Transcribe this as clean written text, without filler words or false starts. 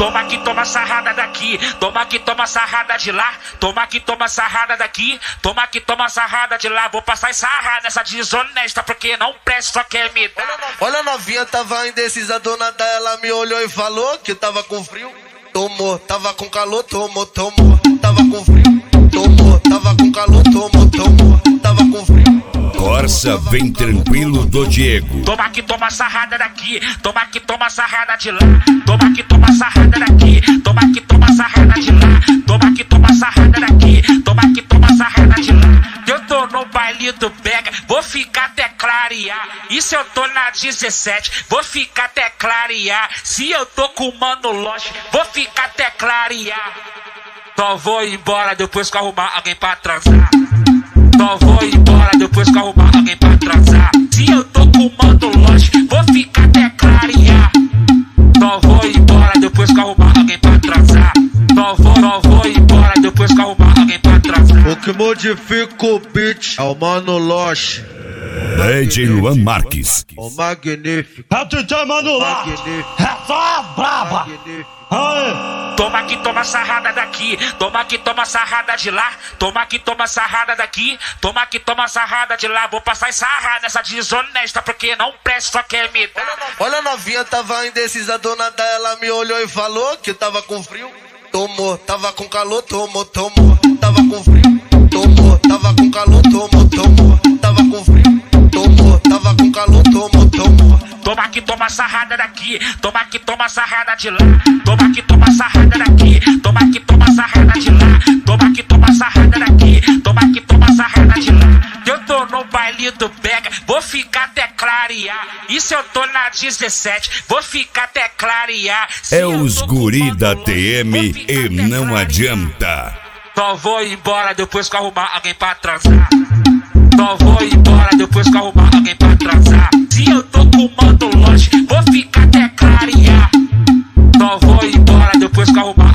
Toma que toma sarrada daqui, toma que toma sarrada de lá, toma que toma sarrada daqui, toma que toma sarrada de lá. Vou passar sarrada nessa desonesta porque não presta, só quer me dar. Olha a novinha, tava indecisa, a dona dela me olhou e falou que tava com frio, tomou, tava com calor, tomou, tomou, tava com frio, tomou, tava com calor, tomou, tomou, tava com frio. Corsa Vem Tranquilo do Diego. Toma que toma sarrada daqui, toma que toma sarrada de lá, toma que toma sarrada daqui, toma que toma sarrada de lá, toma que toma sarrada daqui, toma que toma sarrada de lá. Eu tô no baile do Pega, vou ficar até clarear. E se eu tô na 17, vou ficar até clarear. Se eu tô com o Mano Loche, vou ficar até clarear. Só vou embora depois que arrumar alguém pra transar. Só vou embora depois que arrumar alguém pra transar. Se eu tô com o Mano Loche, vou ficar até clarear. Só vou embora depois que arrumar alguém pra transar. Só vou embora depois que arrumar alguém pra transar. O que modifica o beat é o Mano Loche. DJ Luan Marques. O magnífico. É o DJ Mano Loche. É só a braba. Aê. Toma que toma sarrada daqui, toma que toma sarrada de lá, toma que toma sarrada daqui, toma que toma sarrada de lá. Vou passar sarrada nessa desonesta porque não presta, só quer me dar. Olha a novinha, tava indecisa, a dona dela me olhou e falou que tava com frio, tomou, tava com calor, tomou, tomou, tava com frio, tomou, tava com calor, tomou, tomou, tava com frio, tomou, tava com calor, tomou, tomou. Toma que toma sarrada daqui, toma que toma sarrada de lá, toma que toma sarrada daqui, toma que toma sarrada de lá, toma que toma sarrada daqui, toma que toma sarrada de lá. Eu tô no baile do Pega, vou ficar até clarear. E se eu tô na 17, vou ficar até clarear. É os guri da TM e não adianta. Só vou embora depois que arrumar alguém pra transar. Só vou embora depois que arrumar alguém pra transar. Se eu tô com o Mano Loche, vou ficar até clarear. Só vou embora depois que arrumar